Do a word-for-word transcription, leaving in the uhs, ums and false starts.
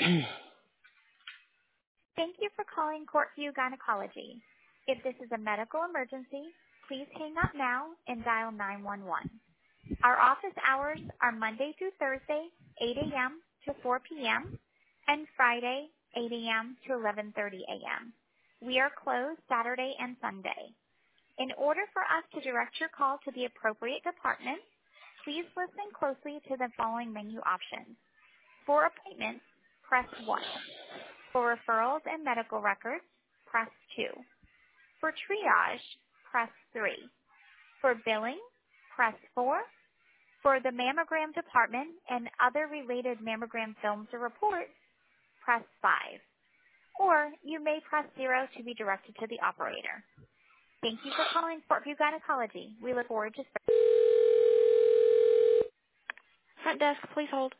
Thank you for calling Courtview Gynecology. If this is a medical emergency, please hang up now and dial nine one one. Our office hours are Monday through Thursday, eight a.m. to four p.m., and Friday, eight a.m. to eleven thirty a.m. We are closed Saturday and Sunday. In order for us to direct your call to the appropriate department, please listen closely to the following menu options. For appointments, press one. For referrals and medical records, press two. For triage, press three. For billing, press four. For the mammogram department and other related mammogram films or reports, press five. Or you may press zero to be directed to the operator. Thank you for calling Fortview Gynecology. We look forward to... Front desk, please hold.